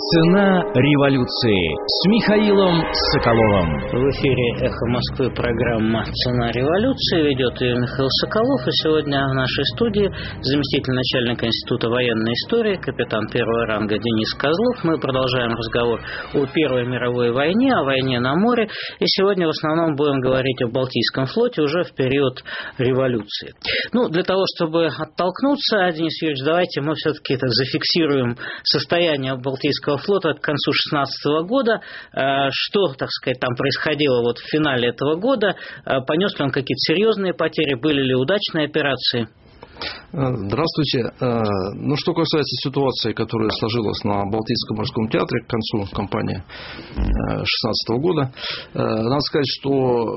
Цена революции с Михаилом Соколовым. В эфире «Эхо Москвы» программа «Цена революции». Ведет ее Михаил Соколов. И сегодня в нашей студии заместитель начальника Института военной истории, капитан первого ранга Денис Козлов. Мы продолжаем разговор о Первой мировой войне, о войне на море. И сегодня в основном будем говорить о Балтийском флоте уже в период революции. Для того, чтобы оттолкнуться, Денис Юрьевич, давайте мы все-таки зафиксируем состояние Балтийского флота к концу 2016 года. Что, так сказать, там происходило в финале этого года? Понес ли он какие-то серьезные потери? Были ли удачные операции? Здравствуйте. Что касается ситуации, которая сложилась на Балтийском морском театре к концу кампании 2016 года, надо сказать, что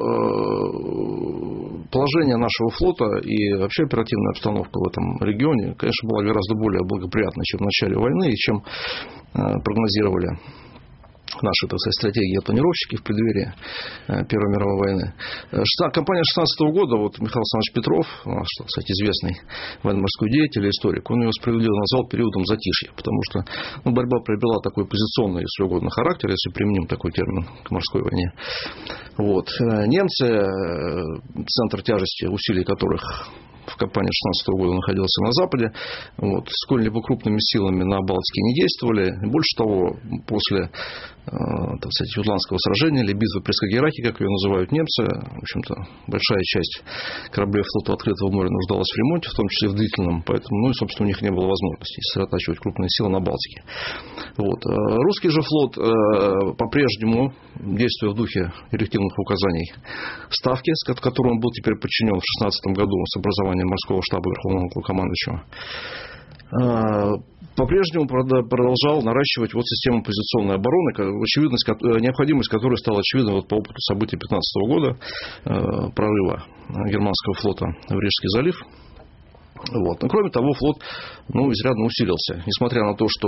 положение нашего флота и вообще оперативная обстановка в этом регионе, конечно, была гораздо более благоприятной, чем в начале войны и чем прогнозировали наши, так сказать, стратегии и планировщики в преддверии Первой мировой войны. Кампания 2016 года, Михаил Александрович Петров, наш, так сказать, известный военно-морской деятель и историк, он ее справедливо назвал периодом затишья, потому что борьба приобрела такой позиционный, если угодно, характер, если применим такой термин к морской войне. Немцы, центр тяжести усилий которых в кампании 2016 года находился на Западе, сколь-либо крупными силами на Балтике не действовали. Больше того, после, так сказать, Ютландского сражения или битвы при Скагерраке, как ее называют немцы, в общем-то, большая часть кораблей флота открытого моря нуждалась в ремонте, в том числе в длительном, поэтому, собственно, у них не было возможности сосредотачивать крупные силы на Балтике. Русский же флот по-прежнему, действуя в духе директивных указаний Ставки, которому он был теперь подчинен в 2016 году с образованием морского штаба Верховного Главнокомандующего, по-прежнему продолжал наращивать систему позиционной обороны, необходимость которой стала очевидна по опыту событий 2015 года, прорыва германского флота в Рижский залив. Кроме того, флот изрядно усилился. Несмотря на то, что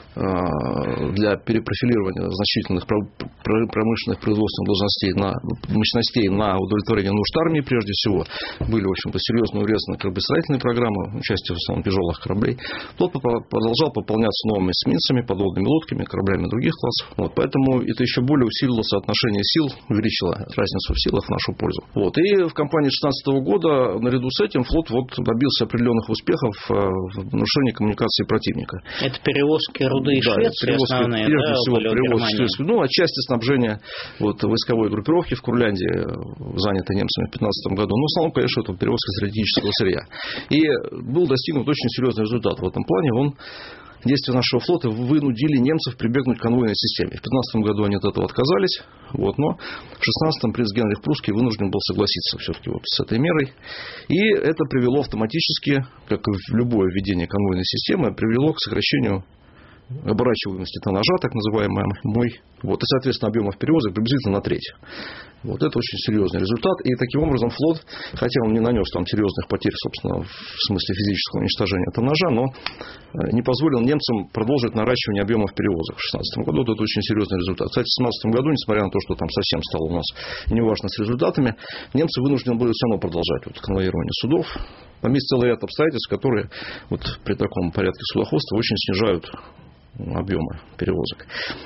для перепрофилирования значительных промышленных производственных мощностей на удовлетворение нужд армии, прежде всего, были, в общем-то, серьезно урезаны кораблестроительные программы, участие в основном тяжелых кораблей, флот продолжал пополняться новыми эсминцами, подводными лодками, кораблями других классов. Поэтому это еще более усилило соотношение сил, увеличило разницу в силах в нашу пользу. И в кампании 2016 года, наряду с этим, флот добился определенных успехов в нарушении коммуникации противника. Это перевозки руды из Швеции основные, прежде всего, перевозки, отчасти снабжение войсковой группировки в Курляндии, занятой немцами в 2015 году. Но в основном, конечно, это перевозка стратегического сырья. И был достигнут очень серьезный результат в этом плане. Действия нашего флота вынудили немцев прибегнуть к конвойной системе. В 2015 году они от этого отказались, но в 2016 принц Генрих Прусский вынужден был согласиться все-таки с этой мерой. И это привело автоматически, как и в любое введение конвойной системы, привело к сокращению оборачиваемости тоннажа, так называемой, и, соответственно, объемов перевозок приблизительно на треть. Это очень серьезный результат. И таким образом флот, хотя он не нанес серьезных потерь, собственно, в смысле физического уничтожения тоннажа, но не позволил немцам продолжить наращивание объемов перевозок в 2016 году. Это очень серьезный результат. Кстати, в 2017 году, несмотря на то, что там совсем стало у нас неважно с результатами, немцы вынуждены были все равно продолжать конвоирование судов. Там есть целый ряд обстоятельств, которые при таком порядке судоходства очень снижают объемы перевозок.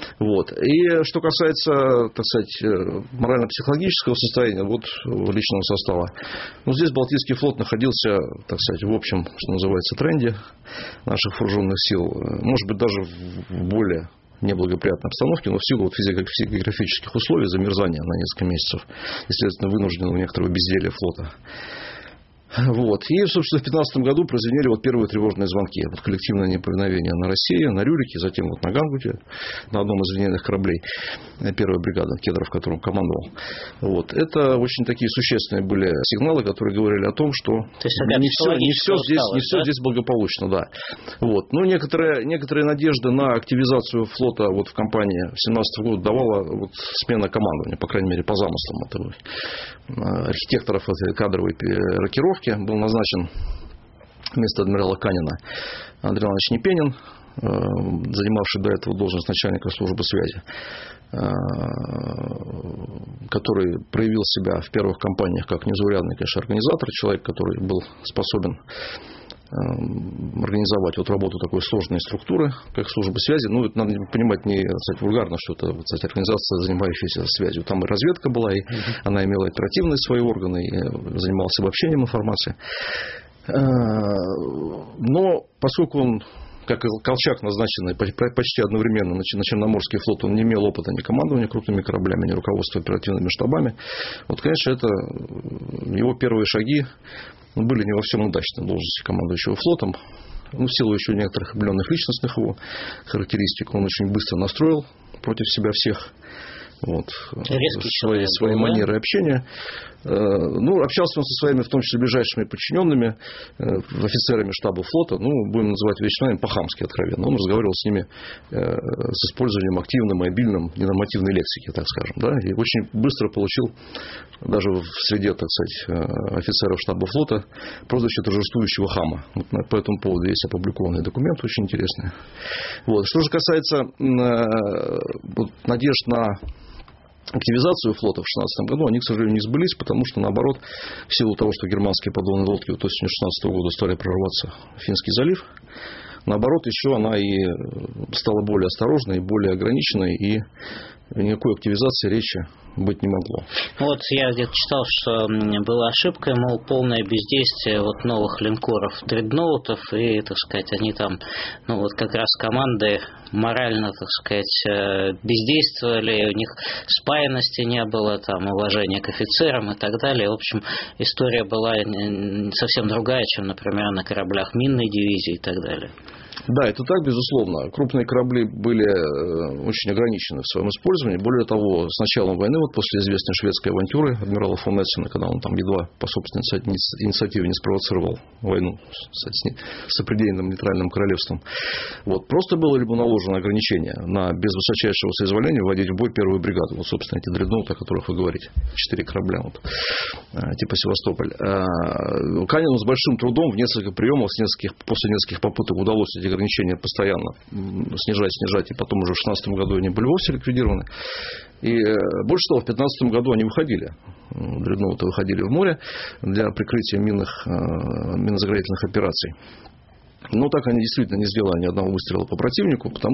И что касается, так сказать, морально-психологического состояния личного состава, здесь Балтийский флот находился, так сказать, в общем, что называется, тренде наших вооруженных сил, может быть, даже в более неблагоприятной обстановке, но в силу физиографических условий, замерзания на несколько месяцев, естественно, вынужденного некоторого безделья флота. И, собственно, в 2015 году прозвенели первые тревожные звонки. Коллективное неповиновение на России, на Рюрике, затем на Гангуте, на одном из линейных кораблей первой бригады Кедров, которым командовал. Это очень такие существенные были сигналы, которые говорили о том, что не все здесь благополучно. Да. Но некоторые надежды на активизацию флота в кампании 2017 года давала смена командования, по крайней мере, по замыслам архитекторов этой кадровой рокировки. Был назначен вместо адмирала Канина Андрей Иванович Непенин, занимавший до этого должность начальника службы связи, который проявил себя в первых кампаниях как незаурядный, конечно, организатор, человек, который был способен организовать вот работу такой сложной структуры, как служба связи. Ну, это надо понимать не, кстати, вульгарно, что это, кстати, организация, занимающаяся связью. Там и разведка была, и она имела оперативные свои органы, и занималась обобщением информации. Но поскольку он, как и Колчак, назначенный почти одновременно на Черноморский флот, он не имел опыта ни командования крупными кораблями, ни руководства оперативными штабами. Вот, конечно, это его первые шаги были не во всем удачны в должности командующего флотом. Ну, в силу еще некоторых определенных личностных его характеристик, он очень быстро настроил против себя всех. Вот, свои манеры общения. Ну, общался он со своими, в том числе, ближайшими подчиненными, офицерами штаба флота, ну, будем называть вещами по-хамски откровенно. Он разговаривал с ними с использованием активной, мобильной, ненормативной лексики, так скажем. Да, и очень быстро получил, даже в среде, так сказать, офицеров штаба флота, прозвище торжествующего хама. Вот по этому поводу есть опубликованный документ, очень интересный. Вот. Что же касается надежд на активизацию флота в 2016 году, они, к сожалению, не сбылись, потому что, наоборот, в силу того, что германские подводные лодки вот осенью 2016 года стали прорываться в Финский залив, наоборот, еще она и стала более осторожной, более ограниченной, и никакой активизации речи быть не могло. Вот я где-то читал, что была ошибка, мол, полное бездействие вот новых линкоров, дредноутов, и, так сказать, они там, ну вот как раз команды морально, так сказать, бездействовали, у них спаянности не было, там, уважения к офицерам и так далее. В общем, история была совсем другая, чем, например, на кораблях минной дивизии и так далее. Да, это так, безусловно. Крупные корабли были очень ограничены в своем использовании. Более того, с началом войны, вот после известной шведской авантюры адмирала фон Эссена, когда он там едва по собственной инициативе не спровоцировал войну с сопредельным нейтральным королевством, вот, просто было либо наложено ограничение на без высочайшего соизволения вводить в бой первую бригаду. Вот, собственно, эти дредноуты, о которых вы говорите. 4 корабля, вот, типа Севастополь. Канину с большим трудом в несколько приемов, после нескольких попыток удалось эти ограничения постоянно снижать, и потом уже в 2016 году они были вовсе ликвидированы. И больше того, в 2015 году они выходили, дредноуты выходили в море для прикрытия минозаградительных операций. Но так они действительно не сделали ни одного выстрела по противнику, потому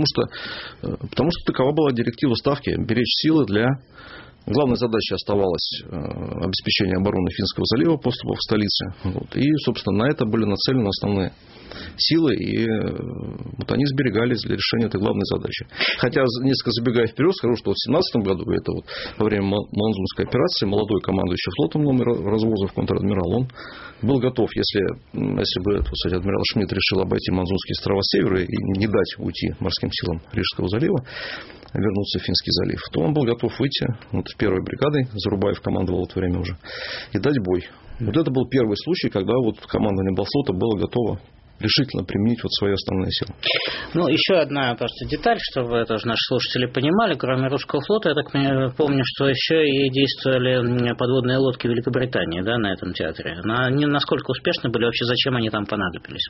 что такова была директива ставки – беречь силы для... Главной задачей оставалось обеспечение обороны Финского залива, поступов в столице. Вот. И, собственно, на это были нацелены основные силы, и вот они сберегались для решения этой главной задачи. Хотя, несколько забегая вперед, скажу, что в 2017 году, это вот во время Манзунской операции, молодой командующий флотом номер развозов контр-адмирал, он был готов, если бы, кстати, адмирал Шмидт решил обойти Манзунские острова с севера и не дать уйти морским силам Рижского залива, вернуться в Финский залив, то он был готов выйти вот, первой бригадой, Зарубаев командовал в это время уже, и дать бой. Вот это был первый случай, когда вот командование Белфлота было готово решительно применить вот свои основные силы. Ну, еще одна просто деталь, чтобы тоже наши слушатели понимали, кроме русского флота, я так помню, что еще и действовали подводные лодки Великобритании, да, на этом театре. Они насколько успешны были, вообще зачем они там понадобились?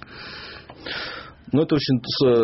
Ну, это очень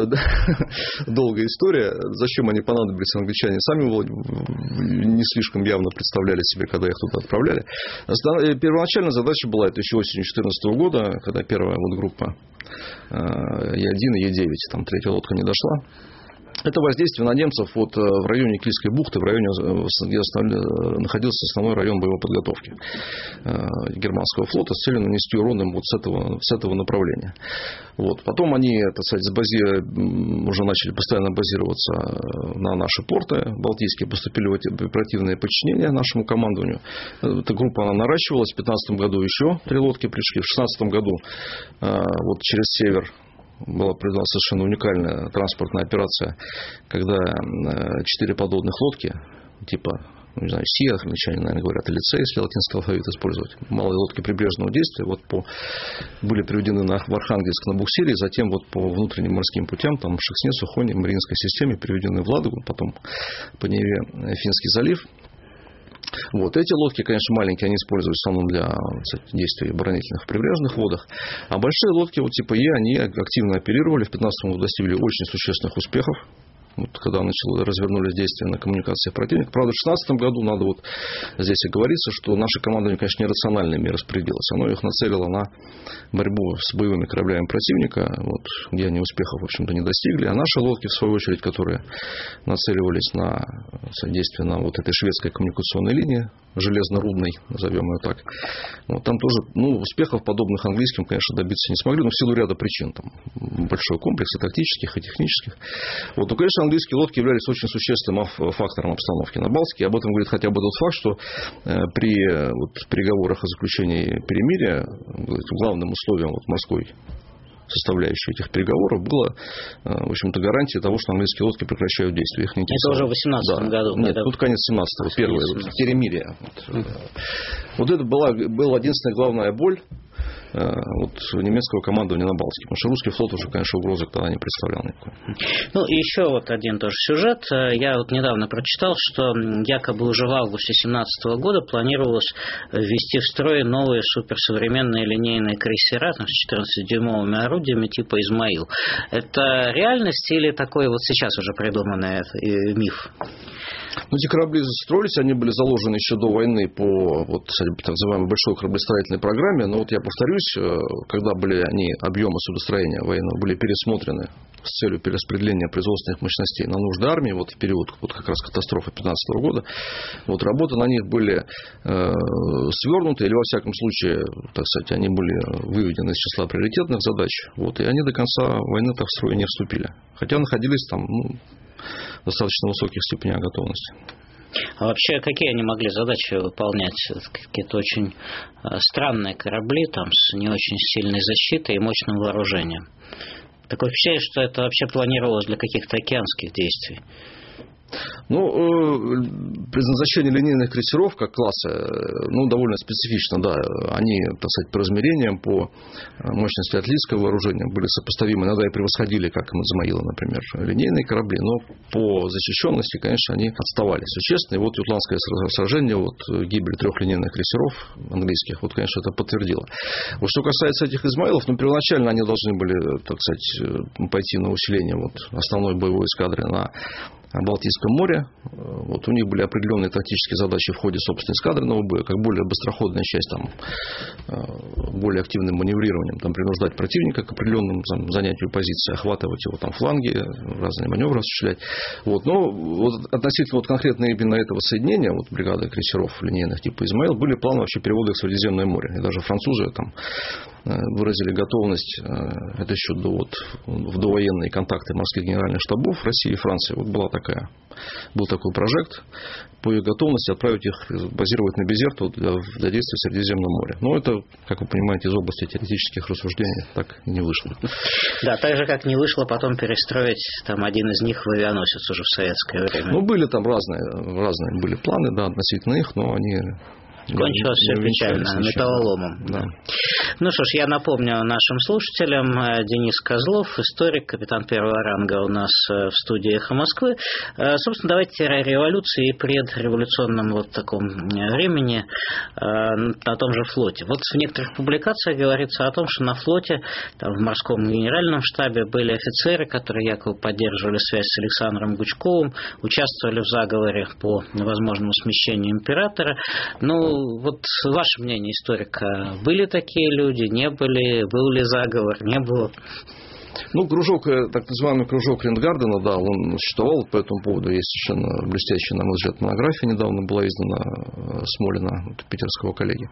долгая история. Зачем они понадобились, англичане сами не слишком явно представляли себе, когда их туда отправляли. Первоначальная задача была, это еще осенью 2014 года, когда первая вот группа Е1 и Е9, там третья лодка не дошла. Это воздействие на немцев вот в районе Кильской бухты, в районе, где находился основной район боевой подготовки германского флота с целью нанести урон им вот с этого направления. Вот. Потом они, так сказать, уже начали постоянно базироваться на наши порты балтийские, поступили в эти оперативные подчинения нашему командованию. Эта группа она наращивалась. В 2015 году еще 3 лодки пришли. В 2016 году вот через север была проведена совершенно уникальная транспортная операция, когда 4 подводных лодки, типа, не знаю, СИА, англичане, наверное, говорят, или С, если латинский алфавит использовать, малые лодки прибрежного действия, вот были приведены в Архангельск на буксире, и затем вот по внутренним морским путям, там, Шексне, Сухоне, Мариинской системе, приведены в Ладогу, потом по Неве Финский залив. Вот. Эти лодки, конечно, маленькие, они используются в основном для действий оборонительных в прибрежных водах. А большие лодки, вот типа Е, они активно оперировали. В 2015 году достигли очень существенных успехов. вот, когда развернулись действия на коммуникациях противника. Правда, в 2016 году, надо вот здесь и говорится, что наше командование, конечно, нерациональными распорядилось. Оно их нацелило на борьбу с боевыми кораблями противника, вот, где они успехов, в общем-то, не достигли. А наши лодки, в свою очередь, которые нацеливались на содействие на вот этой шведской коммуникационной линии, железнорудной, назовем ее так, вот, там тоже успехов подобных английским, конечно, добиться не смогли, но в силу ряда причин. Там большой комплекс и тактических, и технических. Вот, но, конечно, английские лодки являлись очень существенным фактором обстановки на Балтике. Об этом говорит хотя бы тот факт, что при переговорах о заключении перемирия главным условием морской составляющей этих переговоров было, в общем-то, гарантия того, что английские лодки прекращают действия. Их не интересовало. Это уже в 2018 году. Нет, тут конец 17-го, первое перемирие. Вот это была единственная главная боль немецкого командования на Балтике. Потому что русский флот уже, конечно, угрозы тогда не представлял никакой. И еще один тоже сюжет. Я недавно прочитал, что якобы уже в августе 2017 года планировалось ввести в строй новые суперсовременные линейные крейсера с 14-дюймовыми орудиями типа «Измаил». Это реальность или такой сейчас уже придуманный миф? Эти корабли строились, они были заложены еще до войны по так называемой большой кораблестроительной программе. Но я повторюсь, когда были объемы судостроения военного были пересмотрены с целью перераспределения производственных мощностей на нужды армии, в период как раз катастрофы 2015 года, работы на них были свернуты, или во всяком случае, так сказать, они были выведены из числа приоритетных задач, и они до конца войны в строй не вступили. Хотя находились там достаточно высоких степенях готовности. А вообще, какие они могли задачи выполнять? Какие-то очень странные корабли там, с не очень сильной защитой и мощным вооружением. Такое впечатление, что это вообще планировалось для каких-то океанских действий. Предназначение линейных крейсеров как класса довольно специфично. Да. Они, так сказать, по размерениям, по мощности артиллерийского вооружения были сопоставимы, иногда и превосходили, как «Измаила», например, линейные корабли, но по защищенности, конечно, они отставали существенно. И Ютландское сражение, гибель 3 линейных крейсеров английских, конечно, это подтвердило. Что касается этих «Измаилов», первоначально они должны были, так сказать, пойти на усиление основной боевой эскадры на Балтийском море. У них были определенные тактические задачи в ходе, собственно, эскадренного боя, как более быстроходная часть, более активным маневрированием, принуждать противника к определенному занятию позиции, охватывать его фланги, разные маневры осуществлять. Но относительно конкретно именно этого соединения, бригады крейсеров линейных типа «Измаил», были планы вообще перевода их в Средиземное море. И даже французы выразили готовность, это еще в довоенные контакты морских генеральных штабов России и Франции. Был такой прожект по ее готовности отправить их, базировать на Безерту для действий в Средиземном море. Но это, как вы понимаете, из области теоретических рассуждений так и не вышло. Да, так же, как не вышло потом перестроить один из них в авианосец уже в советское время. Были там разные были планы, относительно их, но они... Кончилось все печально, металлоломом. Да. Что ж, я напомню нашим слушателям, Денис Козлов, историк, капитан первого ранга у нас в студии «Эхо Москвы». Собственно, давайте о революции и предреволюционном таком времени на том же флоте. В некоторых публикациях говорится о том, что на флоте, в морском генеральном штабе были офицеры, которые якобы поддерживали связь с Александром Гучковым, участвовали в заговоре по возможному смещению императора. Ваше мнение историка, были такие люди, не были, был ли заговор, не было? Кружок, так называемый кружок Рингардена, да, он существовал по этому поводу. Есть совершенно блестящая, на мой взгляд, монография, недавно была издана Смолина, питерского коллеги.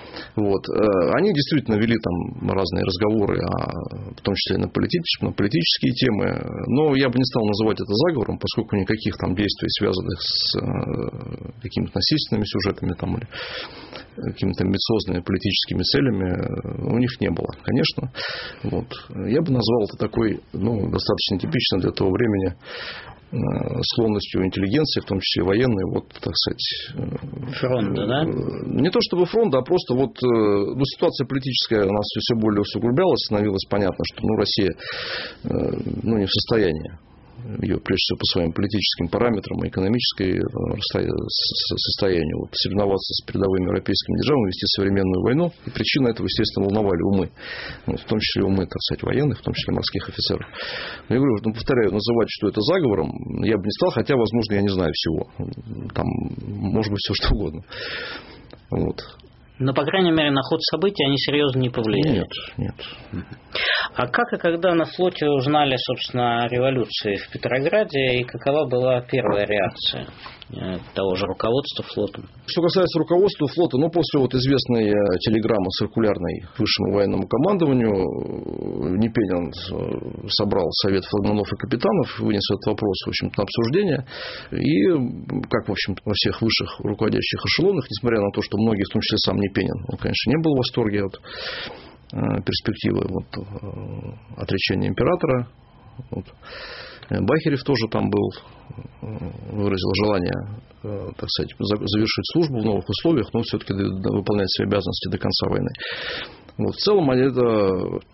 Они действительно вели разные разговоры, в том числе на политические темы, но я бы не стал называть это заговором, поскольку никаких действий, связанных с какими-то насильственными сюжетами или какими-то амбициозными политическими целями у них не было, конечно. Я бы назвал это такой, достаточно типичной для того времени склонностью интеллигенции, в том числе военной, так сказать... Фронта, да? Не то чтобы фронта, а просто ситуация политическая у нас все более усугублялась, становилось понятно, что Россия не в состоянии ее, прежде всего, по своим политическим параметрам и экономическому состоянию. Вот, соревноваться с передовыми европейскими державами, вести современную войну. И причины этого, естественно, волновали умы. Вот, в том числе умы, так сказать, военных, в том числе морских офицеров. Но я говорю, повторяю, называть, что это заговором, я бы не стал, хотя, возможно, я не знаю всего. Там может быть все что угодно. Вот. Но, по крайней мере, на ход событий они серьезно не повлияли. Нет. А как и когда на флоте узнали, собственно, о революции в Петрограде, и какова была первая реакция того же руководства флотом? Что касается руководства флота, после вот известной телеграммы циркулярной высшему военному командованию, Непенин собрал совет флагманов и капитанов, вынес этот вопрос, в общем-то, на обсуждение. И, как, в общем, во всех высших руководящих эшелонах, несмотря на то, что многие, в том числе сам Непенин, он, конечно, не был в восторге от перспективы отречения императора. Бахерев тоже там был, выразил желание, так сказать, завершить службу в новых условиях, но все-таки выполнять свои обязанности до конца войны. В целом, эта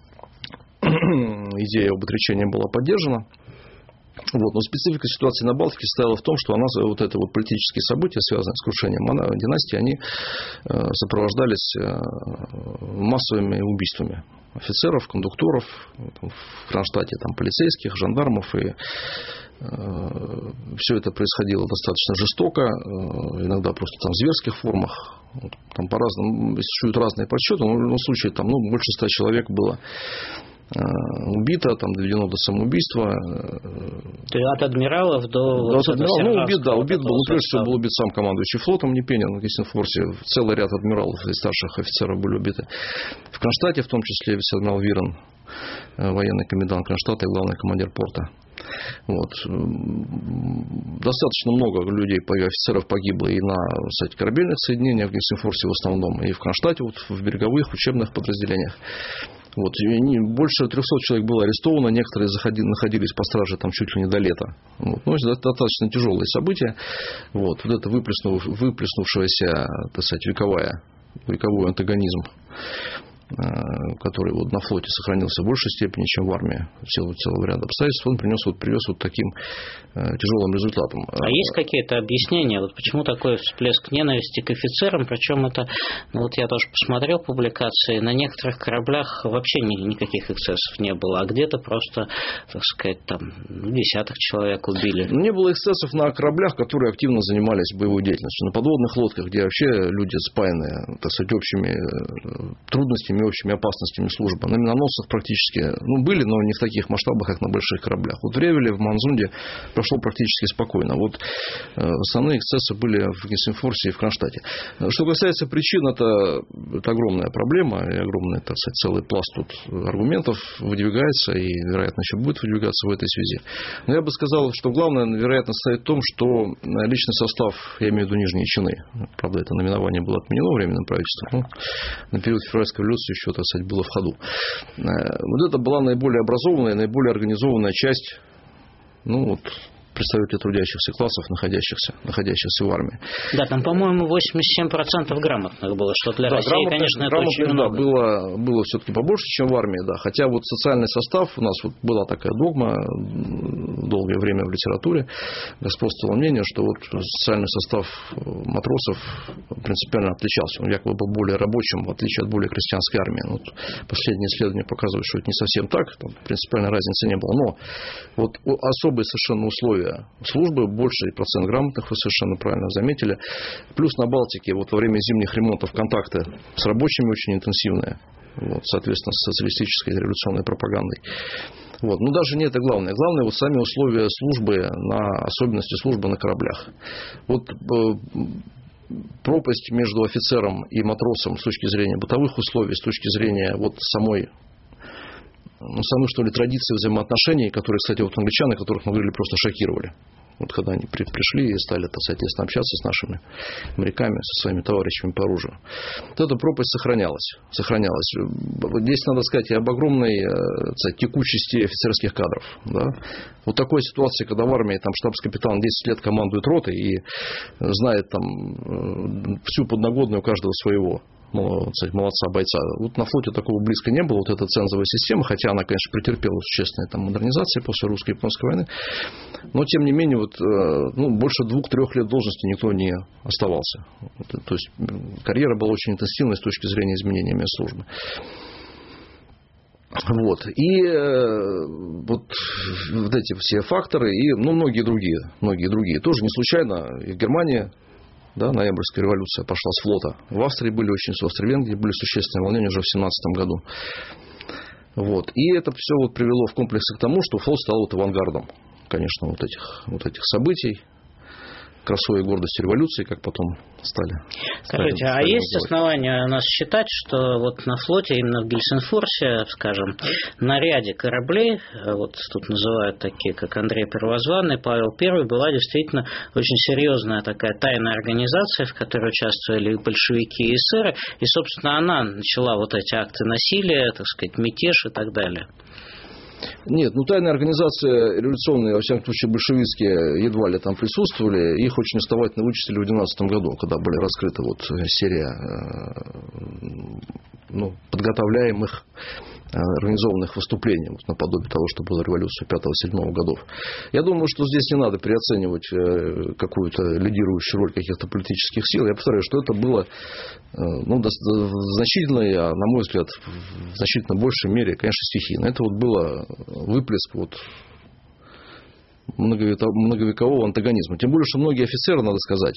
идея об отречении была поддержана. Но специфика ситуации на Балтике состояла в том, что это политические события, связанные с крушением династии, они сопровождались массовыми убийствами офицеров, кондукторов, в Кронштадте полицейских, жандармов, и все это происходило достаточно жестоко, иногда просто в зверских формах. Там по-разному существуют разные подсчеты, но в любом случае больше 100 человек было убито, доведено до самоубийства. То есть от адмиралов до... Убит был, прежде всего, был убит сам командующий флотом Непенин, в Гельсингфорсе. Целый ряд адмиралов и старших офицеров были убиты. В Кронштадте, в том числе, вице-адмирал Вирен, военный комендант Кронштадта и главный командир порта. Достаточно много людей, офицеров погибло и на корабельных соединениях в Гельсингфорсе в основном, и в Кронштадте, в береговых учебных подразделениях. Больше 300 человек было арестовано, некоторые находились по страже чуть ли не до лета. Это достаточно тяжелые события. Это выплеснувшаяся, так сказать, вековой антагонизм, который на флоте сохранился в большей степени, чем в армии, в силу целого ряда обстоятельств, он привез таким тяжелым результатом. А есть какие-то объяснения, почему такой всплеск ненависти к офицерам, причем это, я тоже посмотрел публикации, на некоторых кораблях вообще никаких эксцессов не было, а где-то просто, так сказать, десяток человек убили. Не было эксцессов на кораблях, которые активно занимались боевой деятельностью. На подводных лодках, где вообще люди спаянные, так сказать, общими трудностями, общими опасностями службы. На миноносцах практически были, но не в таких масштабах, как на больших кораблях. В Ревеле, в Манзунде прошло практически спокойно. Основные эксцессы были в Гельсингфорсе и в Кронштадте. Что касается причин, это огромная проблема и огромный, так сказать, целый пласт тут аргументов выдвигается и, вероятно, еще будет выдвигаться в этой связи. Но я бы сказал, что главное, вероятно, состоит в том, что личный состав, я имею в виду нижние чины, правда, это наименование было отменено временным правительством, на период февральской революции еще, так сказать, было в ходу. Это была наиболее образованная, наиболее организованная часть, представители трудящихся классов, находящихся в армии. Да, там, по-моему, 87% грамотных было, что для России, конечно, это очень много. Было все-таки побольше, чем в армии, да. Хотя социальный состав, у нас была такая догма долгое время в литературе, господствовало мнение, что социальный состав матросов принципиально отличался. Он якобы был более рабочим, в отличие от более крестьянской армии. Последние исследования показывают, что это не совсем так, принципиальной разницы не было. Но особые совершенно условия службы, больший процент грамотных, вы совершенно правильно заметили. Плюс на Балтике во время зимних ремонтов контакты с рабочими очень интенсивные, соответственно, с социалистической революционной пропагандой. Но даже не это главное. Главное сами условия службы, особенности службы на кораблях. Пропасть между офицером и матросом с точки зрения бытовых условий, с точки зрения самой традиции взаимоотношений, которые, кстати, англичане, которых мы говорили, просто шокировали. Когда они пришли и стали, соответственно, общаться с нашими моряками, со своими товарищами по оружию. Эта пропасть сохранялась. Здесь надо сказать и об огромной текучести офицерских кадров. Да? Такой ситуации, когда в армии штабс-капитан 10 лет командует ротой и знает всю подноготную каждого своего молодца бойца. Вот на флоте такого близко не было, вот эта цензовая система, хотя она, конечно, претерпела существенные там модернизации после русско-японской войны, но, тем не менее, вот, больше 2-3 лет должности никто не оставался. То есть карьера была очень интенсивной с точки зрения изменения мест службы. Вот. И вот эти все факторы и многие другие. Тоже не случайно и в Германии, да, ноябрьская революция пошла с флота. В Австрии были в Австро-Венгрии были существенные волнения уже в 1917 году. Вот. И это все вот привело в комплексе к тому, что флот стал вот авангардом, конечно, вот этих событий, красой и гордостью революции, как потом стали. Скажите, а есть основания у нас считать, что вот на флоте, именно в Гельсинфорсе, скажем, на ряде кораблей, вот тут называют такие, как Андрей Первозванный, Павел I, была действительно очень серьезная такая тайная организация, в которой участвовали и большевики, и эсеры, и, собственно, она начала вот эти акты насилия, так сказать, мятеж и так далее. Нет, тайные организации революционные, во всяком случае, большевистские, едва ли там присутствовали. Их очень основательно вычислили в 2012 году, когда были раскрыты вот серия подготовляемых организованных выступлений, вот, наподобие того, что было революция 5-7 годов. Я думаю, что здесь не надо переоценивать какую-то лидирующую роль каких-то политических сил. Я повторяю, что это было значительно, на мой взгляд, в значительно большей мере, конечно, стихийно. Это вот было выплеск многовекового антагонизма. Тем более, что многие офицеры, надо сказать,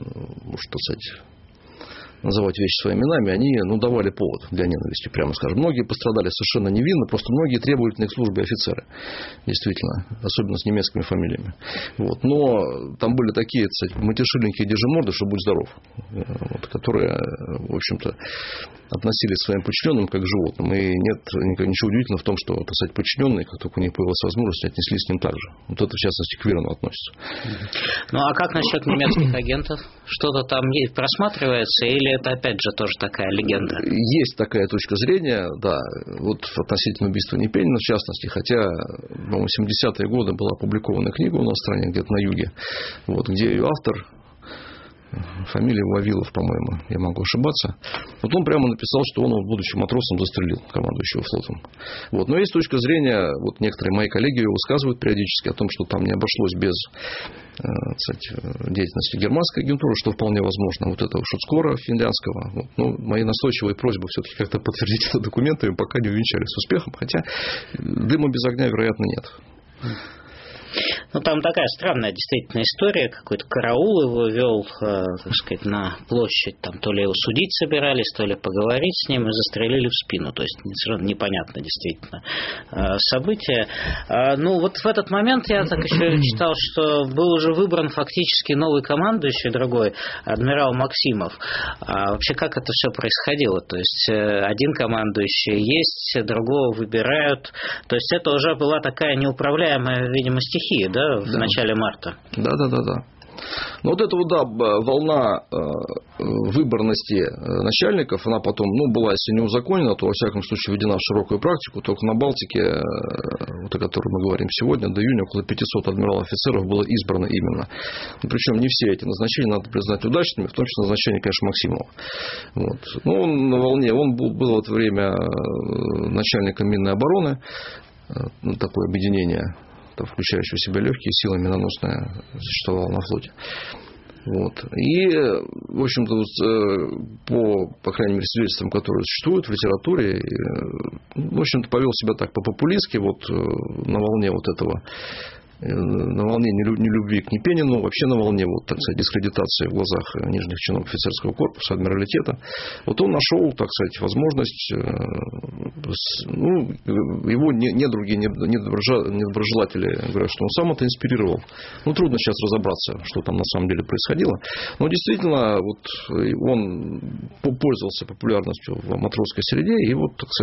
называть вещи своими именами, они давали повод для ненависти, прямо скажем. Многие пострадали совершенно невинно, просто многие требовательные к службе офицеры, действительно, особенно с немецкими фамилиями. Вот. Но там были такие, кстати, матершинники и держиморды, что будь здоров, которые, в общем-то, относились к своим подчиненным как к животным. И нет ничего удивительного в том, что, подчиненные, как только у них появилась возможность, отнеслись к ним так же. Вот это, в частности, к Вирону относится. Ну, а как насчет немецких агентов? Что-то там просматривается, или это, опять же, тоже такая легенда? Есть такая точка зрения, да. Вот относительно убийства Непенина, в частности, хотя, по-моему, в 70-е годы была опубликована книга у нас в стране, где-то на юге, где ее автор, фамилия Вавилов, по-моему, я могу ошибаться. Вот он прямо написал, что он, будучи матросом, застрелил командующего флотом. Вот. Но есть точка зрения, некоторые мои коллеги ее высказывают периодически о том, что там не обошлось без деятельности германской агентуры, что вполне возможно, этого Шуцкора финляндского. Но мои настойчивые просьбы все-таки как-то подтвердить это документами пока не увенчались успехом, хотя дыма без огня, вероятно, нет. Там такая странная действительно история. Какой-то караул его вел, так сказать, на площадь. Там то ли его судить собирались, то ли поговорить с ним, и застрелили в спину. То есть совершенно непонятно действительно событие. Вот в этот момент я так еще читал, что был уже выбран фактически новый командующий, другой, адмирал Максимов. А вообще как это все происходило? То есть один командующий есть, другого выбирают. То есть это уже была такая неуправляемая, видимо, стихия, да, в начале марта. Да. Но волна выборности начальников, она потом, была, если не узаконена, то, во всяком случае, введена в широкую практику. Только на Балтике, о которой мы говорим сегодня, до июня около 500 адмиралов-офицеров было избрано именно. Причем не все эти назначения, надо признать, удачными, в том числе назначение, конечно, Максимова. Он на волне, он был в это время начальником минной обороны, такое объединение, включающее в себя легкие силы, миноносное существовало на флоте. И, в общем-то, по крайней мере, свидетельствам, которые существуют в литературе, в общем-то, повел себя так по-популистски, на волне на волне нелюбви к Непенину, вообще на волне, дискредитации в глазах нижних чинов офицерского корпуса, адмиралитета. Он нашел, возможность, его недруги, недоброжелатели говорят, что он сам это инспирировал. Трудно сейчас разобраться, что там на самом деле происходило. Но действительно, он пользовался популярностью в матросской среде, и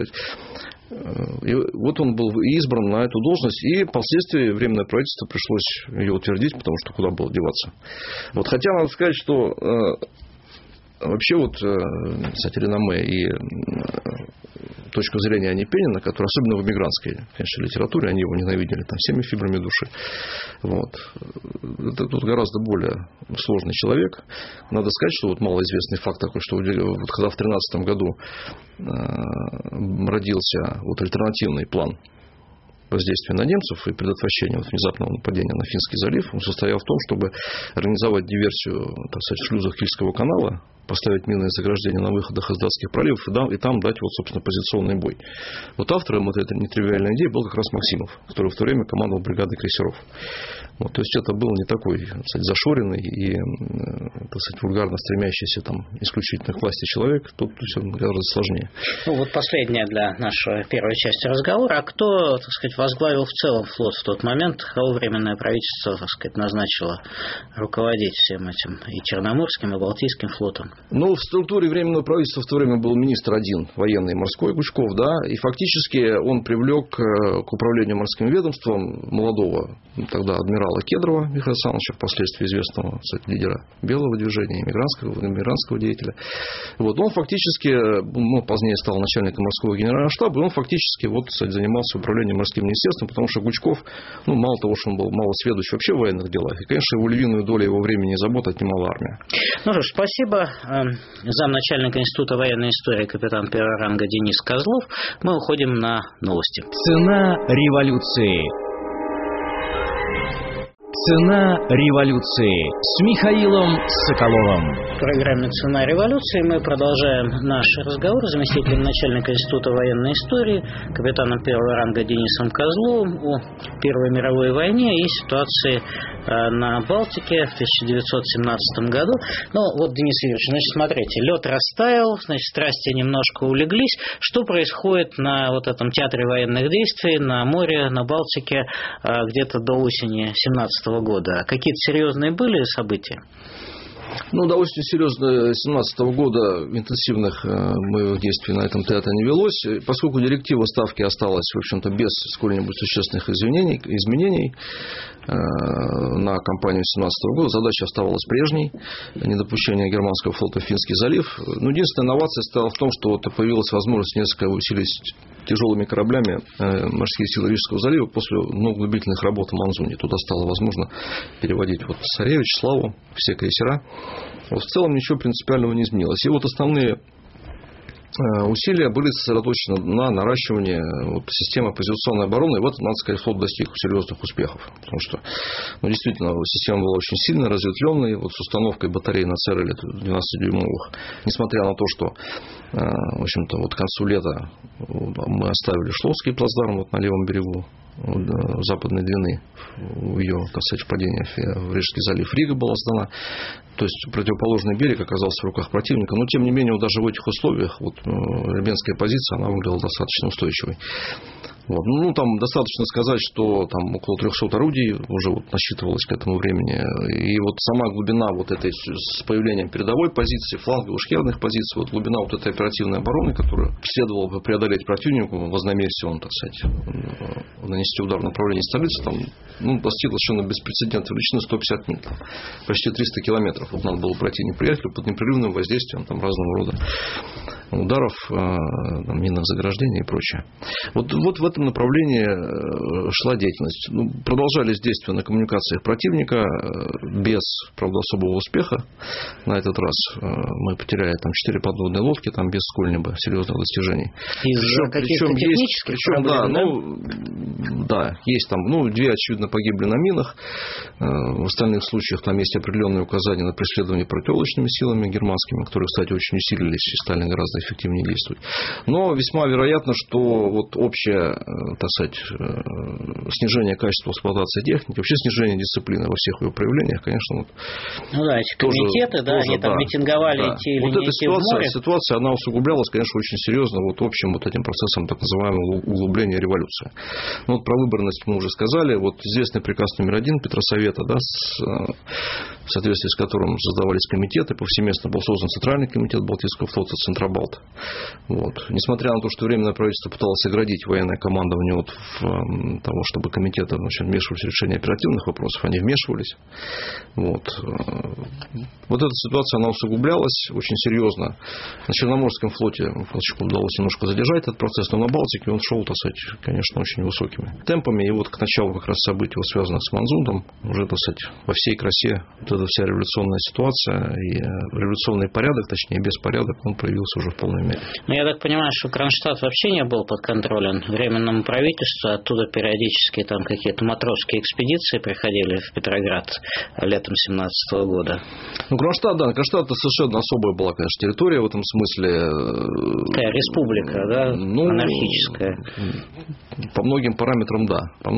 он был избран на эту должность, и впоследствии Временное правительство пришлось ее утвердить, потому что куда было деваться. Хотя надо сказать, что вообще, кстати, реноме и точку зрения Ани Пенина, которая, особенно в эмигрантской, конечно, литературе, они его ненавидели там всеми фибрами души. Вот. Это тут гораздо более сложный человек. Надо сказать, что вот малоизвестный факт такой, что вот когда в 2013 году родился вот альтернативный план воздействия на немцев и предотвращения внезапного нападения на Финский залив, он состоял в том, чтобы организовать диверсию, так сказать, в шлюзах Кильского канала, поставить минные заграждения на выходах из датских проливов и там дать, вот, собственно, позиционный бой. Вот автором вот этой нетривиальной идеи был как раз Максимов, который в то время командовал бригадой крейсеров. Вот, то есть это был не такой, так сказать, зашоренный и, так сказать, вульгарно стремящийся там исключительно к власти человек. Тут все гораздо сложнее. Ну вот последняя для нашей первой части разговора. А кто, так сказать, возглавил в целом флот в тот момент? Кого Временное правительство, так сказать, назначило руководить всем этим и Черноморским, и Балтийским флотом? Ну, в структуре Временного правительства в то время был министр один, военный, морской, Гучков, да, и фактически он привлек к управлению морским ведомством молодого тогда адмирала Кедрова Михаила Александровича, впоследствии известного, кстати, лидера белого движения, иммигрантского деятеля. Вот, он фактически, позднее стал начальником морского генерального штаба, и он фактически, вот, кстати, занимался управлением морским министерством, потому что Гучков, мало того, что он был малосведущ вообще в военных делах, и, конечно, его львиную долю его времени и забот отнимала армия. Ну что ж, спасибо. Замначальника Института военной истории, капитан первого ранга Денис Козлов. Мы уходим на новости. Цена революции. Цена революции с Михаилом Соколовым. В программе «Цена революции» мы продолжаем наш разговор с заместителем начальника Института военной истории, капитаном первого ранга Денисом Козловым о Первой мировой войне и ситуации на Балтике в 1917 году. Ну, вот, Денис Юрьевич, значит, смотрите, лед растаял, значит, страсти немножко улеглись. Что происходит на вот этом театре военных действий, на море, на Балтике где-то до осени 1917 года? Какие-то серьезные были события? До очень серьезно 2017 года интенсивных боевых действий на этом театре не велось, поскольку директива ставки осталась, в общем-то, без сколь-нибудь существенных изменений на кампанию 2017 года. Задача оставалась прежней – недопущение германского флота в Финский залив. Единственная инновация стала в том, что появилась возможность несколько усилить тяжелыми кораблями морские силы Рижского залива после углубительных работ в Манзуне. Туда стало возможно переводить Царевич, Славу, все крейсера. В целом ничего принципиального не изменилось. И основные усилия были сосредоточены на наращивании системы позиционной обороны. И в этом, надо сказать, флот достиг серьезных успехов. Потому что, действительно, система была очень сильно разветвленной. С установкой батарей на Цереле 12-дюймовых. Несмотря на то, что, в общем-то, к концу лета мы оставили Шлотский плацдарм на левом берегу западной длины, ее, так сказать, впадение в Рижский залив, Рига была сдана. То есть противоположный берег оказался в руках противника. Но, тем не менее, даже в этих условиях ребенская позиция, она выглядела достаточно устойчивой. Там достаточно сказать, что там около 300 орудий уже насчитывалось к этому времени. И сама глубина этой с появлением передовой позиции, фланговых шхерных позиций, глубина этой оперативной обороны, которую следовало бы преодолеть противнику, вознамерился он, так сказать, нанести удар в направлении столицы, достигла совершенно беспрецедентной величины 150 миль. Почти 300 километров надо было пройти неприятелю под непрерывным воздействием разного рода ударов, минных заграждений и прочее. В этом направлении шла деятельность. Продолжались действия на коммуникациях противника без, правда, особого успеха. На этот раз мы потеряли 4 подводные лодки, без сколь-либо серьезных достижений. Причем есть 2, очевидно, погибли на минах. В остальных случаях есть определенные указания на преследование противолодочными силами германскими, которые, кстати, очень усилились и стали гораздо эффективнее действовать. Но весьма вероятно, что общее, так сказать, снижение качества эксплуатации техники, вообще снижение дисциплины во всех ее проявлениях, конечно, эти комитеты, они митинговали идти или не идти в море. Ситуация, она усугублялась, конечно, очень серьезно общим этим процессом так называемого углубления революции. Про выборность мы уже сказали. Известный приказ номер 1 Петросовета, в соответствии с которым создавались комитеты, повсеместно был создан Центральный комитет Балтийского флота Центробалт. Вот. Несмотря на то, что Временное правительство пыталось оградить военное командование от того, чтобы комитеты вмешивались в решение оперативных вопросов, они вмешивались. Вот эта ситуация, она усугублялась очень серьезно. На Черноморском флоте Колчаку удалось немножко задержать этот процесс, но на Балтике он шел, так сказать, конечно, очень высокими темпами. И вот к началу как раз событий, связанных с Манзундом, уже, так сказать, во всей красе вот эта вся революционная ситуация и революционный порядок, точнее, беспорядок, он проявился уже в полной мере. Ну, я так понимаю, что Кронштадт вообще не был подконтролен Временному правительству, оттуда периодически там какие-то матросские экспедиции приходили в Петроград летом 17 года. Ну, Кронштадт это совершенно особая была, конечно, территория в этом смысле. Такая республика, да, монархическая. По многим параметрам,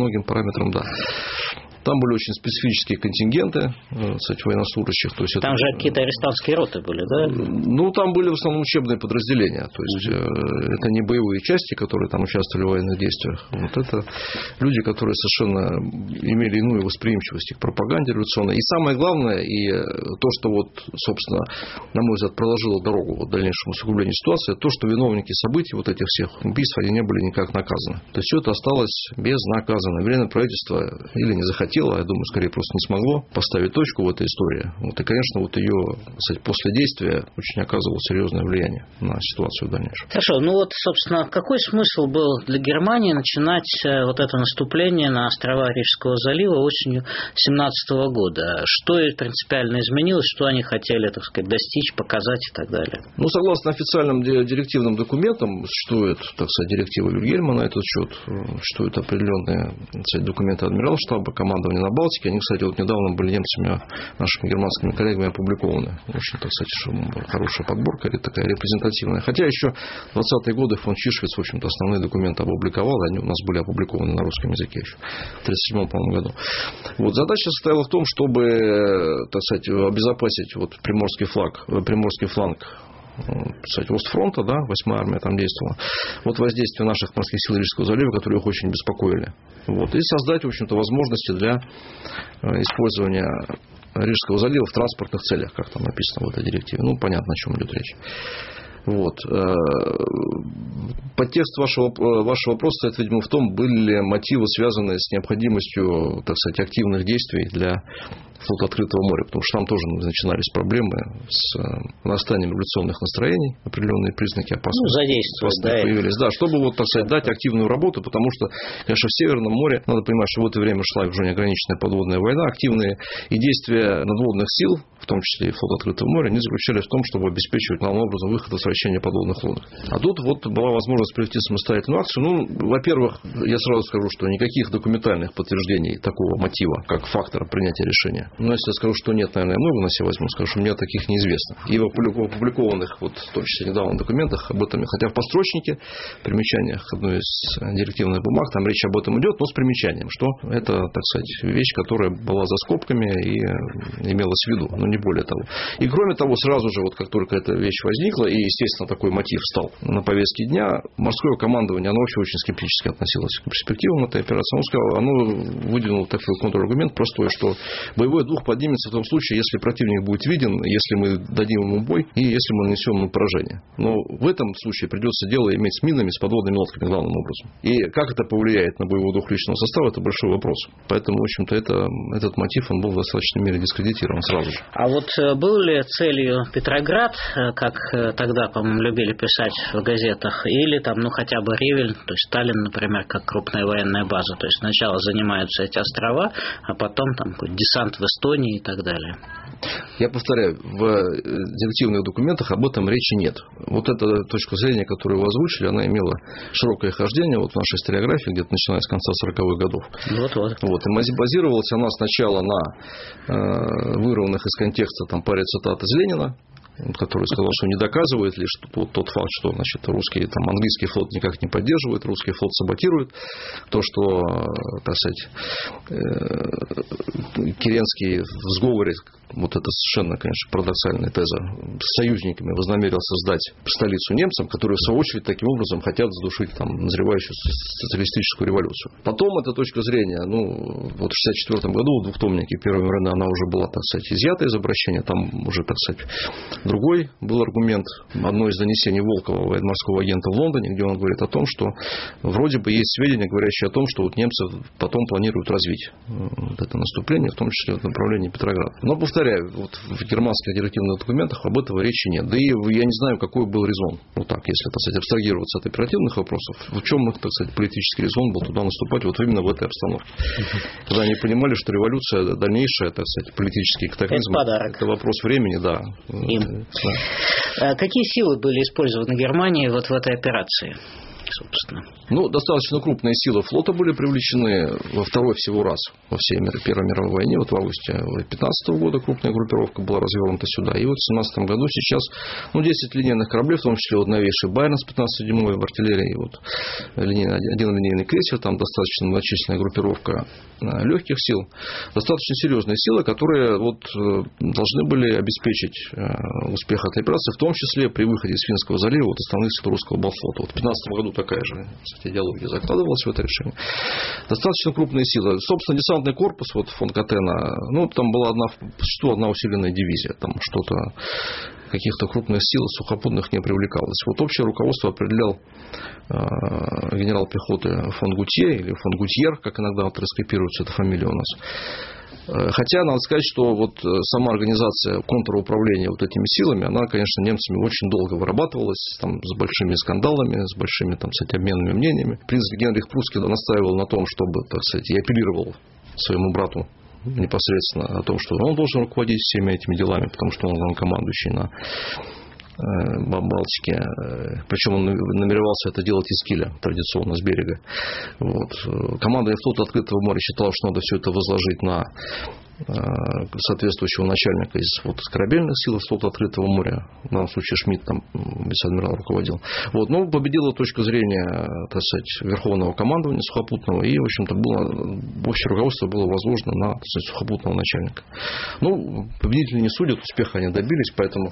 да. Там были очень специфические контингенты, кстати, военнослужащих. То есть там же какие-то арестантские роты были, да? Ну, там были в основном учебные подразделения. То есть, это не боевые части, которые там участвовали в военных действиях. Вот это люди, которые совершенно имели иную восприимчивость к пропаганде революционной. И самое главное, и то, что, собственно, на мой взгляд, проложило дорогу дальнейшему усугублению ситуации, то, что виновники событий вот этих всех убийств, они не были никак наказаны. То есть, все это осталось безнаказанно. Временное правительство или не захотело, я думаю, скорее просто не смогло поставить точку в этой истории. И, конечно, ее, кстати, после действия очень оказывало серьезное влияние на ситуацию дальнейшую. Хорошо, собственно, какой смысл был для Германии начинать вот это наступление на острова Рижского залива осенью 17 года? Что принципиально изменилось, что они хотели, так сказать, достичь, показать и так далее? Согласно официальным директивным документам, существует, так сказать, директива Вильгельма на этот счет, существуют определенные, так сказать, документы Адмиралштаба, командования на Балтике. Они, кстати, недавно были немцами, нашими германскими коллегами опубликованы. Очень, так сказать, хорошая подборка, такая репрезентативная. Хотя еще в 20-е годы фон Тишлиц, в общем-то, основные документы опубликовал, они у нас были опубликованы на русском языке еще в 1937, по-моему, году. Задача состояла в том, чтобы, так сказать, обезопасить приморский фланг, кстати, Остфронта, да, 8-я армия там действовала, воздействие наших морских сил Рижского залива, которые их очень беспокоили. И создать, в общем-то, возможности для использования Рижского залива в транспортных целях, как там написано в этой директиве. Понятно, о чем идет речь. Подтекст вашего вопроса, это, видимо, в том, были ли мотивы, связанные с необходимостью, так сказать, активных действий для флота открытого моря, потому что там тоже начинались проблемы с нарастанием революционных настроений, определенные признаки опасности. Задействовать, появились. Да, чтобы, так сказать, дать активную работу, потому что, конечно, в Северном море, надо понимать, что в это время шла уже неограниченная подводная война, активные и действия надводных сил, в том числе и флота открытого моря, они заключались в том, чтобы обеспечивать главным образом выход из вращения подводных лодок. А тут была возможность провести самостоятельную акцию. Во-первых, я сразу скажу, что никаких документальных подтверждений такого мотива, как фактора принятия решения. Если я скажу, что нет, наверное, я много на себя возьму, скажу, что мне таких неизвестно. И в опубликованных, в том числе недавно документах об этом, хотя в подстрочнике, в примечаниях одной из директивных бумаг, там речь об этом идет, но с примечанием, что это, так сказать, вещь, которая была за скобками и имелась в виду, но не более того. И кроме того, сразу же, как только эта вещь возникла, и, естественно, такой мотив стал на повестке дня, морское командование, оно вообще очень скептически относилось к перспективам этой операции. Оно выдвинуло такой контраргумент простой, что боевой дух поднимется в том случае, если противник будет виден, если мы дадим ему бой и если мы нанесем ему поражение. Но в этом случае придется дело иметь с минами, с подводными лодками главным образом. И как это повлияет на боевой дух личного состава, это большой вопрос. Поэтому, в общем-то, этот мотив, он был в достаточной мере дискредитирован сразу же. А был ли целью Петроград, как тогда, по-моему, любили писать в газетах, или там, хотя бы Ревель, то есть Сталин, например, как крупная военная база, то есть сначала занимаются эти острова, а потом там десант в Эстонии и так далее. Я повторяю, в директивных документах об этом речи нет. Эта точка зрения, которую вы озвучили, она имела широкое хождение в нашей историографии, где-то начиная с конца 40-х годов. И базировалась она сначала на вырванных из контекста паре цитат из Ленина, который сказал, что не доказывает лишь тот факт, что, значит, английский флот никак не поддерживает, русский флот саботирует. То, что, так сказать, Керенский в сговоре, вот это совершенно, конечно, парадоксальная теза, с союзниками вознамерился сдать столицу немцам, которые, в свою очередь, таким образом хотят задушить там назревающую социалистическую революцию. Потом эта точка зрения, вот в 1964 году в двухтомнике «Первой мировой» она уже была, так сказать, изъята из обращения, там уже, так сказать, другой был аргумент. Одно из донесений Волкова, военно-морского агента в Лондоне, где он говорит о том, что вроде бы есть сведения, говорящие о том, что вот немцы потом планируют развить вот это наступление, в том числе в направлении Петрограда. Но, повторяю, вот в германских оперативных документах об этом речи нет. Да и я не знаю, какой был резон. Вот так, если, так сказать, абстрагироваться от оперативных вопросов, в чем их, так сказать, политический резон был туда наступать вот именно в этой обстановке. Когда они понимали, что революция дальнейшая, так сказать, политический катаклизм, это вопрос времени, да. Да. Какие силы были использованы Германией вот в этой операции? Собственно. Достаточно крупные силы флота были привлечены во второй всего раз во всей Первой мировой войне. Вот в августе 2015 года крупная группировка была развернута сюда. И вот в 2017 году сейчас 10 линейных кораблей, в том числе новейший Байрон с 15-дюймовой артиллерией, один линейный крейсер, там достаточно многочисленная группировка легких сил. Достаточно серьезные силы, которые должны были обеспечить успех этой операции, в том числе при выходе из Финского залива основных сил русского Балтфлота. В 2015 году такая же, кстати, идеология закладывалась в это решение. Достаточно крупные силы. Собственно, десантный корпус фон Каттена, там была одна усиленная дивизия, там что-то, каких-то крупных сил сухопутных не привлекалось. Общее руководство определял генерал пехоты фон Гутье или фон Гутьер, как иногда транскрипируется эта фамилия у нас. Хотя, надо сказать, что сама организация контруправления этими силами, она, конечно, немцами очень долго вырабатывалась, там, с большими скандалами, с большими, там, кстати, обменными мнениями. Принц Генрих Прусский настаивал на том, чтобы, так сказать, и апеллировал своему брату непосредственно о том, что он должен руководить всеми этими делами, потому что он главнокомандующий на Балтике. Причем он намеревался это делать из киля, традиционно с берега. Командование флота открытого моря считало, что надо все это возложить на соответствующего начальника из корабельных сил флота открытого моря. В данном случае Шмидт там вице-адмирал руководил. Но победила точка зрения, так сказать, верховного командования сухопутного, и, в общем-то, общее руководство было возложено на, так сказать, сухопутного начальника. Победители не судят, успеха они добились, поэтому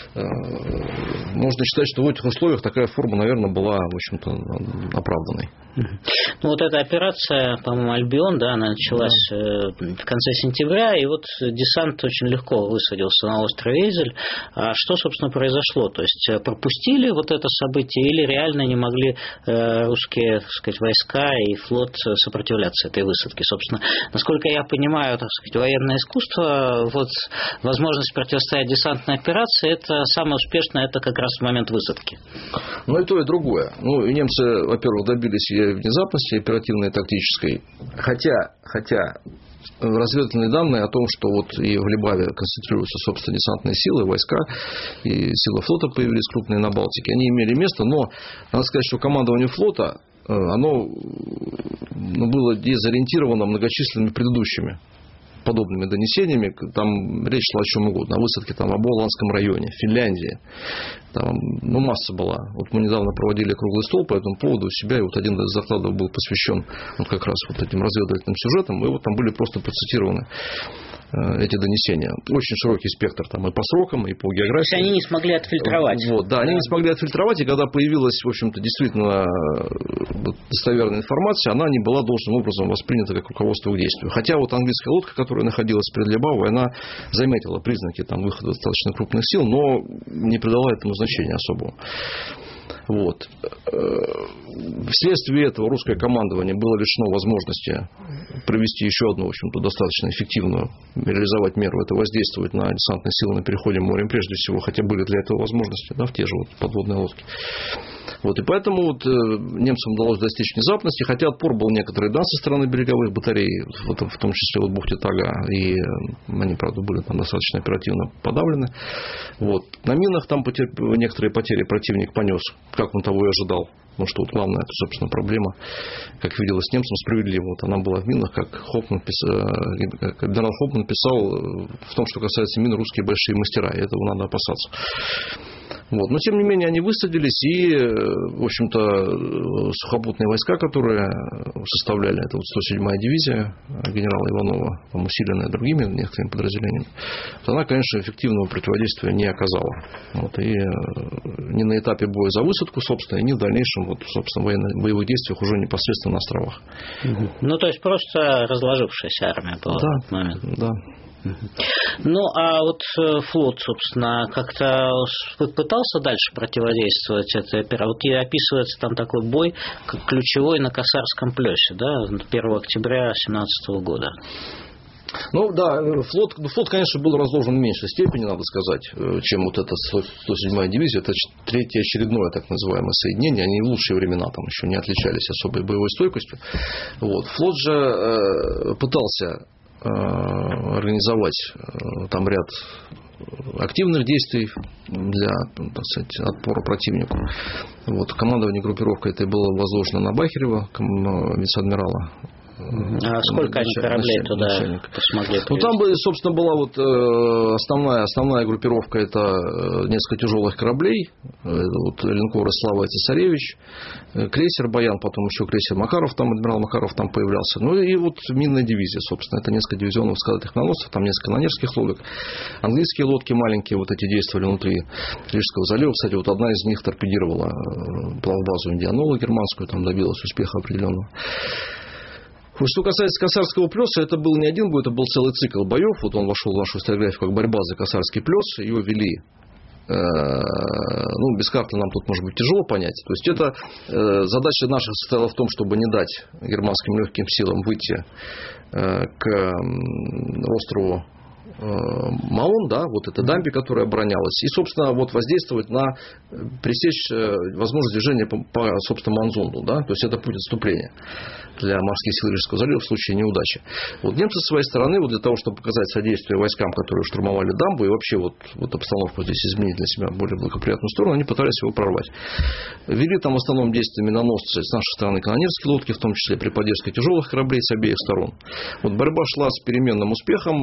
можно считать, что в этих условиях такая форма, наверное, была, в общем-то, оправданной. Эта операция, по-моему, Альбион, да, она началась в конце сентября, и десант очень легко высадился на остров Эйзель. А что, собственно, произошло? То есть пропустили это событие или реально не могли русские, так сказать, войска и флот сопротивляться этой высадке? Собственно, насколько я понимаю, так сказать, военное искусство, возможность противостоять десантной операции, это самое успешное, это как раз момент высадки. И то, и другое. И немцы, во-первых, добились и внезапности оперативной и тактической, хотя разведывательные данные о том, что и в Либаве концентрируются, собственно, десантные силы, войска, и силы флота появились крупные на Балтике, они имели место, но надо сказать, что командование флота, оно было дезориентировано многочисленными предыдущими подобными донесениями. Там речь шла о чем угодно. О высадке в Оболонском районе, в Финляндии. Там, масса была. Мы недавно проводили круглый стол по этому поводу у себя, и один из докладов был посвящен как раз этим разведывательным сюжетам, и там были просто процитированы эти донесения. Очень широкий спектр и по срокам, и по географии. То есть они не смогли отфильтровать. Они не смогли отфильтровать, и когда появилась, в общем-то, действительно достоверная информация, она не была должным образом воспринята как руководство к действию. Хотя английская лодка, которая находилась перед Либавой, она заметила признаки выхода достаточно крупных сил, но не придала этому значения особого. Вследствие этого русское командование было лишено возможности провести еще одну, в общем-то, достаточно эффективную, реализовать меру, это воздействовать на десантные силы на переходе морем прежде всего, хотя были для этого возможности, в те же подводные лодки. Вот, и поэтому вот немцам удалось достичь внезапности, хотя отпор был некоторый дан со стороны береговых батарей, в том числе в бухте Тага, и они, правда, были там достаточно оперативно подавлены. Вот. На минах там некоторые потери противник понес, как он того и ожидал. Потому что вот главная, это, собственно, проблема, как виделось немцам, справедливо. Вот она была в минах, как генерал Хопман писал, в том, что касается мин, русские большие мастера, и этого надо опасаться. Вот. Но, тем не менее, они высадились, и, в общем-то, сухопутные войска, которые составляли, это вот 107-я дивизия генерала Иванова, там, усиленная другими некоторыми подразделениями, она, конечно, эффективного противодействия не оказала. Вот. И ни на этапе боя за высадку, собственно, и ни в дальнейшем, вот, собственно, боевых действиях уже непосредственно на островах. Ну, то есть, просто разложившаяся армия была в этот момент. Да. Ну, а вот флот, собственно, как-то пытался дальше противодействовать этой операции? Вот описывается там такой бой, как ключевой на Косарском плёсе, да, 1 октября 2017 года. Ну, да, флот, конечно, был разложен в меньшей степени, надо сказать, чем вот эта 107-я дивизия. Это третье очередное, так называемое, соединение. Они в лучшие времена там еще не отличались особой боевой стойкостью. Вот. Флот же пытался организовать там ряд активных действий для, так сказать, отпора противнику. Вот. Командование группировкой это было возложено на Бахерева, вице-адмирала. А сколько они кораблей туда смогли привезти? Ну, там, собственно, была вот основная группировка, это несколько тяжелых кораблей, вот линкоры Слава и Цесаревич, крейсер Баян, потом еще крейсер Макаров, там адмирал Макаров там появлялся, ну и вот минная дивизия, собственно, это несколько дивизионов скалотых миноносцев, там несколько канонерских лодок, английские лодки маленькие, вот эти действовали внутри Рижского залива, кстати, вот одна из них торпедировала плавбазу Индианолу германскую, там добилась успеха определенного. Что касается Косарского плеса, это был не один бой, это был целый цикл боев. Вот он вошел в вашу историографию как борьба за Косарский плес. Ее вели, ну, без карты нам тут, может быть, тяжело понять. То есть, это задача наша состояла в том, чтобы не дать германским легким силам выйти к острову Маон, да, вот это дамбе, которая оборонялась, и, собственно, вот воздействовать на пресечь возможность движения по собственно, Манзунду, да, то есть это путь отступления для морских сил Рижского залива в случае неудачи. Вот немцы со своей стороны, вот для того, чтобы показать содействие войскам, которые штурмовали дамбу, и вообще вот обстановку здесь изменить для себя в более благоприятную сторону, они пытались его прорвать. Вели там в основном действия миноносцы, с нашей стороны канонерские лодки, в том числе при поддержке тяжелых кораблей с обеих сторон. Вот борьба шла с переменным успехом,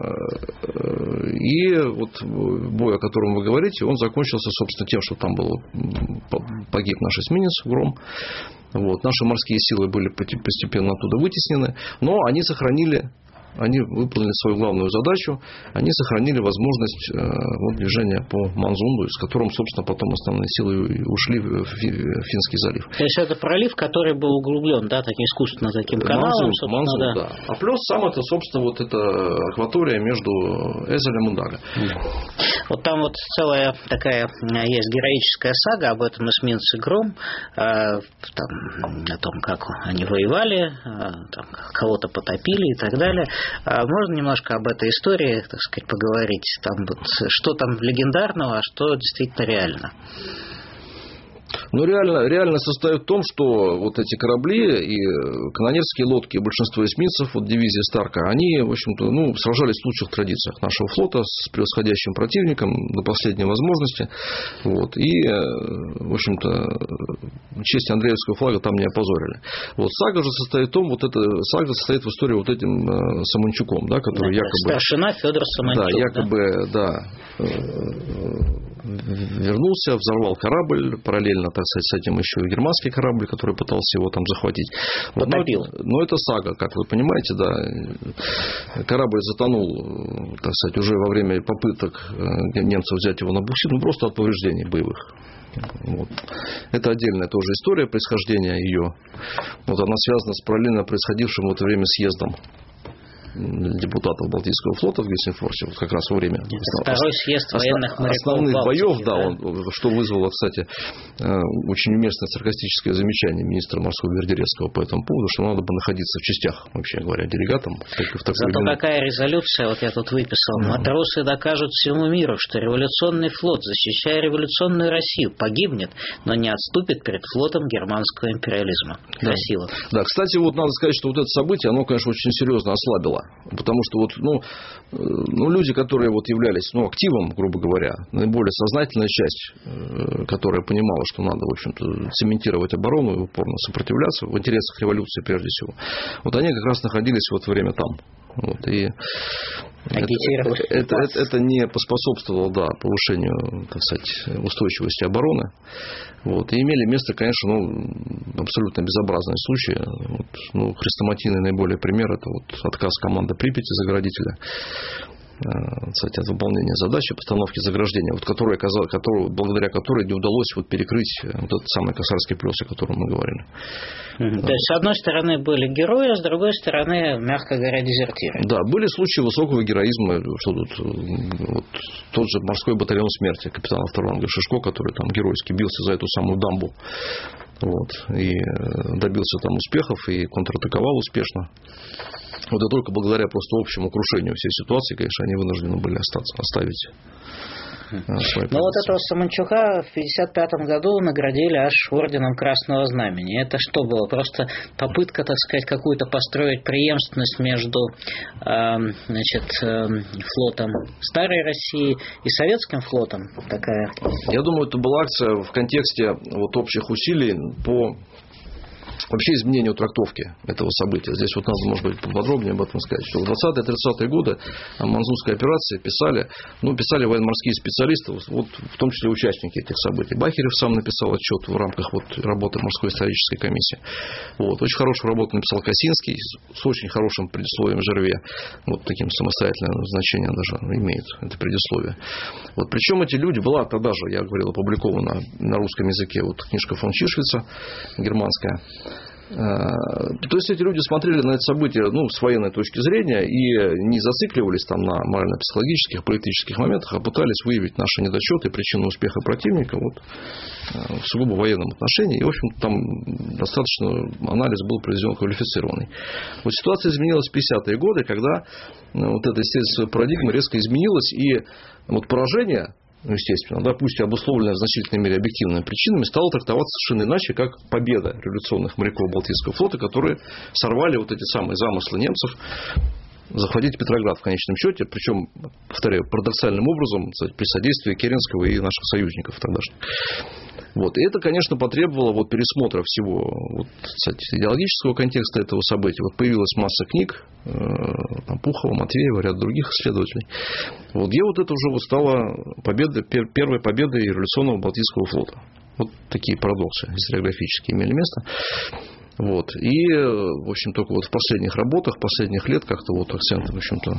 и вот бой, о котором вы говорите, он закончился, собственно, тем, что там погиб наш эсминец «Гром». Вот. Наши морские силы были постепенно оттуда вытеснены, но они выполнили свою главную задачу, они сохранили возможность движения по Манзунду, с которым, собственно, потом основные силы ушли в Финский залив. То есть, это пролив, который был углублен, да, таким искусственно таким каналом. Манзунд, да. А плюс сам это, собственно, вот эта акватория между Эзелем и Дага. Вот там вот целая такая есть героическая сага об этом эсминце «Гром», о том, как они воевали, там, кого-то потопили и так далее. Можно немножко об этой истории, так сказать, поговорить? Там вот, что там легендарного, а что действительно реально? Ну, реально состоит в том, что вот эти корабли и канонерские лодки, и большинство эсминцев, вот дивизия Старка, они, в общем-то, сражались в лучших традициях нашего флота с превосходящим противником до последней возможности. Вот, и, в общем-то, честь Андреевского флага там не опозорили. Вот сага же состоит в том, вот эта сага состоит в истории вот этим Самончуком, да, который якобы... Старшина Федор Самончук. Да, якобы, вернулся, взорвал корабль, параллельно, так сказать, с этим еще и германский корабль, который пытался его там захватить. Потопил. Но это сага, как вы понимаете, да. Корабль затонул, так сказать, уже во время попыток немцев взять его на буксир, просто от повреждений боевых. Вот. Это отдельная тоже история происхождения ее. Вот она связана с параллельно происходившим в это время съездом депутатов Балтийского флота в Гельсингфорсе, вот как раз во время второй съезд военных моряков основных Балтики, боев, что вызвало, кстати, очень уместное саркастическое замечание министра морского Вердерецкого по этому поводу, что надо бы находиться в частях, вообще говоря, делегатом. Зато какая резолюция, вот я тут выписал. Матросы докажут всему миру, что революционный флот, защищая революционную Россию, погибнет, но не отступит перед флотом германского империализма. Красиво. Да, кстати, вот надо сказать, что вот это событие, оно, конечно, очень серьезно ослабило. Потому что вот, люди, которые вот являлись активом, грубо говоря, наиболее сознательная часть, которая понимала, что надо, в общем-то, цементировать оборону и упорно сопротивляться в интересах революции прежде всего, вот они как раз находились в это время там. Вот, и это не поспособствовало повышению, так сказать, устойчивости обороны. Вот, и имели место, конечно, абсолютно безобразные случаи. Хрестоматийный наиболее пример – это отказ команды Припяти, заградителя, кстати, от выполнения задачи постановки заграждения, благодаря которой не удалось перекрыть этот самый Косарский плес, о котором мы говорили. То есть, с одной стороны, были герои, а с другой стороны, мягко говоря, дезертиры. Да, были случаи высокого героизма, что тут тот же морской батальон смерти капитана второго ранга Шишко, который там геройски бился за эту самую дамбу. И добился там успехов, и контратаковал успешно. И только благодаря просто общему крушению всей ситуации, конечно, они вынуждены были оставить свои позиции. Этого Самончука в 1955 году наградили аж орденом Красного Знамени. Это что было? Просто попытка, так сказать, какую-то построить преемственность между флотом Старой России и Советским флотом? Такая. Я думаю, это была акция в контексте общих усилий по вообще изменению трактовки этого события. Здесь надо, может быть, поподробнее об этом сказать, что в 20-30-е годы о Манзунской операции писали военно-морские специалисты, в том числе участники этих событий. Бахерев сам написал отчет в рамках работы морской исторической комиссии. Очень хорошую работу написал Косинский с очень хорошим предисловием Жерве. Таким самостоятельным значением даже имеет это предисловие. Причем эти люди, была тогда же, я говорил, опубликована на русском языке книжка фон Чишлица, германская. То есть эти люди смотрели на это событие с военной точки зрения и не зацикливались там на морально-психологических, политических моментах, а пытались выявить наши недочеты и причины успеха противника в сугубо военном отношении. И, в общем, там достаточно анализ был произведен квалифицированный. Ситуация изменилась в 50-е годы, когда эта естественная парадигма резко изменилась, и поражение, естественно, пусть и обусловленная в значительной мере объективными причинами, стало трактоваться совершенно иначе, как победа революционных моряков Балтийского флота, которые сорвали эти самые замыслы немцев захватить Петроград в конечном счете, причем, повторяю, парадоксальным образом, при содействии Керенского и наших союзников тогдашних. И это, конечно, потребовало пересмотра всего идеологического контекста этого события. Появилась масса книг Пухова, Матвеева, ряд других исследователей, где это уже стало первой победой революционного Балтийского флота. Такие парадоксы историографические имели место. И, в общем, только в последних работах, последних лет как-то акценты, в общем-то,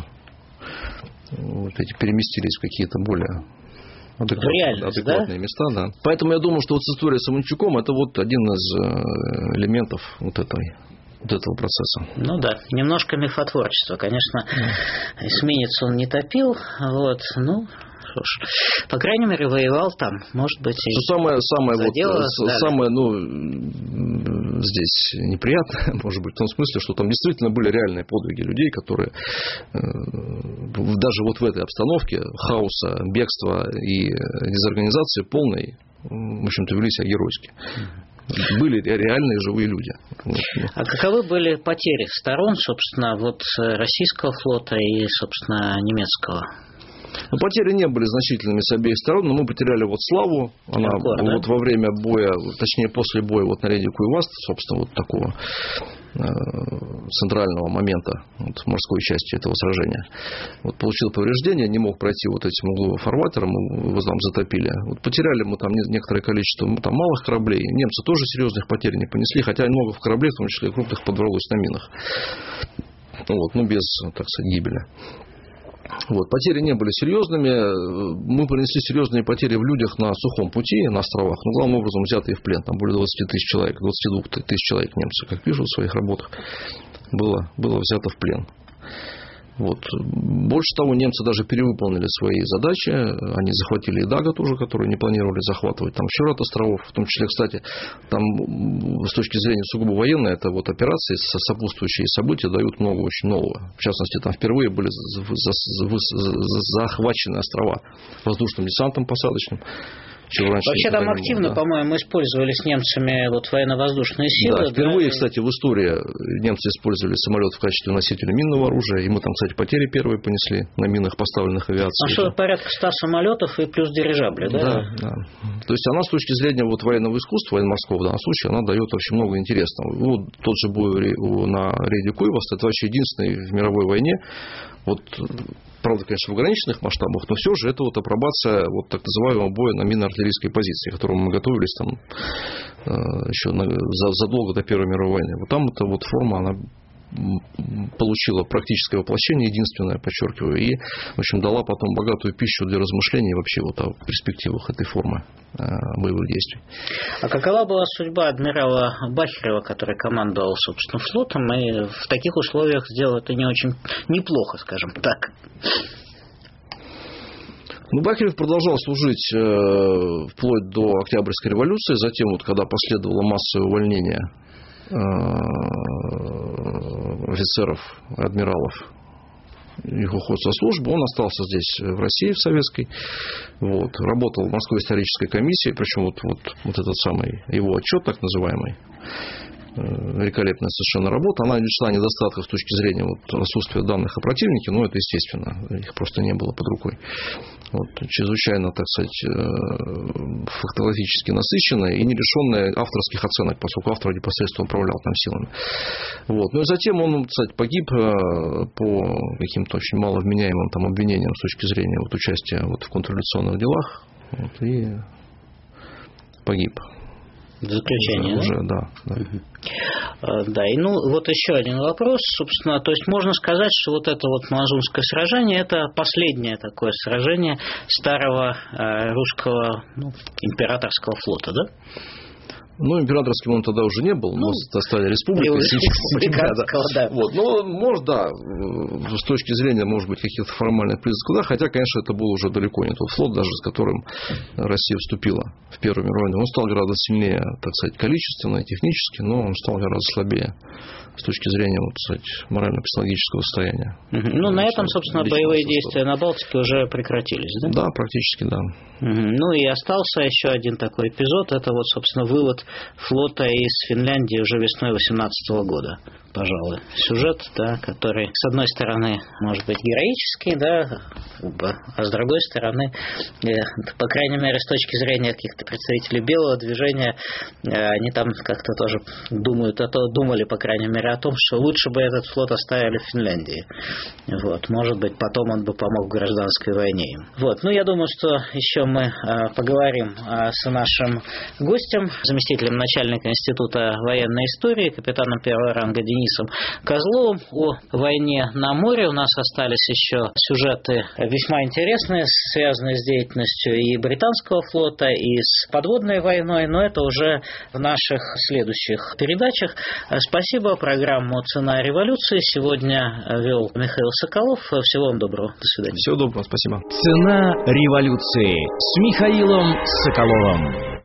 эти переместились в какие-то более адекватные места. Да. Поэтому я думаю, что с историей с Самончуком это один из элементов этого процесса. Немножко мифотворчество. Конечно, эсминец он не топил, по крайней мере, воевал там, может быть, и самое здесь неприятное, может быть, в том смысле, что там действительно были реальные подвиги людей, которые даже в этой обстановке хаоса, бегства и дезорганизации полной, в общем-то, вели себя геройски. Были реальные живые люди. А каковы были потери сторон, собственно, российского флота и, собственно, немецкого? Потери не были значительными с обеих сторон, но мы потеряли славу. Она во время боя, точнее после боя на рейде Куйваст, собственно, такого центрального момента морской части этого сражения, получил повреждения, не мог пройти этим угловым фарватером, его там затопили. Потеряли мы там некоторое количество малых кораблей. Немцы тоже серьезных потерь не понесли, хотя много кораблей, в том числе и крупных, подорвалось на минах. Без, так сказать, гибели. Потери не были серьезными. Мы понесли серьезные потери в людях на сухом пути, на островах, но главным образом взятые в плен. Там более 20 тысяч человек, 22 тысяч человек немцы, как пишут в своих работах, было взято в плен. Вот. Больше того, немцы даже перевыполнили свои задачи. Они захватили и Дага тоже, который не планировали захватывать. Там еще ряд островов. В том числе, кстати, там с точки зрения сугубо военной, это вот операции, сопутствующие события дают много очень нового. В частности, там впервые были захвачены острова воздушным десантом посадочным. Вообще там активно, по-моему, использовали с немцами вот военно-воздушные силы. Да, впервые, кстати, в истории немцы использовали самолет в качестве носителя минного оружия. И мы там, кстати, потери первые понесли на минах, поставленных авиацией. Что порядка 100 самолетов и плюс дирижабли, да? Да. То есть она с точки зрения вот военного искусства, военно-морского в данном случае, она дает очень много интересного. Вот тот же бой на рейде Куйваст, это вообще единственный в мировой войне. Вот, правда, конечно, в ограниченных масштабах, но все же это вот апробация вот так называемого боя на минно-артиллерийской позиции, к которому мы готовились там еще задолго до Первой мировой войны. Вот там эта вот форма, она получила практическое воплощение, единственное, подчеркиваю, и, в общем, дала потом богатую пищу для размышлений вообще вот о перспективах этой формы боевых действий. А какова была судьба адмирала Бахерева, который командовал, собственно, флотом, и в таких условиях сделал это не очень неплохо, скажем так? Бахерев продолжал служить вплоть до Октябрьской революции, затем, вот, когда последовало массовое увольнение офицеров, адмиралов, их уход со службы, он остался здесь, в России, в советской, вот, работал в Морской исторической комиссии, причем вот этот самый его отчет, так называемый, великолепная совершенно работа, она лишена недостатков с точки зрения вот отсутствия данных о противнике, но это естественно, их просто не было под рукой. Вот, чрезвычайно, так сказать, фактологически насыщенная и не лишенная авторских оценок, поскольку автор непосредственно управлял там силами. Вот. Ну и затем он, кстати, погиб по каким-то очень маловменяемым там обвинениям с точки зрения вот участия вот в контрреволюционных делах, вот, и погиб. Заключение, уже, да? Да. И вот еще один вопрос, собственно, то есть можно сказать, что вот это вот Малазунское сражение, это последнее такое сражение старого русского императорского флота, да? Императорским он тогда уже не был, мы стали республикой. Да. Вот. Но, может, да, с точки зрения, может быть, каких-то формальных признаков, да, хотя, конечно, это был уже далеко не тот флот, даже с которым Россия вступила в Первую мировую войну. Он стал гораздо сильнее, так сказать, количественно и технически, но он стал гораздо слабее с точки зрения, вот, сказать, морально-психологического состояния. На этом, собственно, боевые действия на Балтике уже прекратились, да? Да, практически, да. И остался еще один такой эпизод, это вот, собственно, вывод флота из Финляндии уже весной 2018 года, пожалуй. Сюжет, да, который, с одной стороны, может быть героический, да, а с другой стороны, по крайней мере, с точки зрения каких-то представителей белого движения, они там как-то тоже думали, по крайней мере, о том, что лучше бы этот флот оставили в Финляндии. Вот, может быть, потом он бы помог в гражданской войне им. Вот, я думаю, что еще мы поговорим с нашим гостем, заместителем начальника Института военной истории, капитаном первого ранга Денисом Козловым, о войне на море. У нас остались еще сюжеты весьма интересные, связанные с деятельностью и британского флота, и с подводной войной, но это уже в наших следующих передачах. Спасибо. Программу «Цена революции» сегодня вел Михаил Соколов. Всего вам доброго. До свидания. Всего доброго. Спасибо. «Цена революции» с Михаилом Соколовым.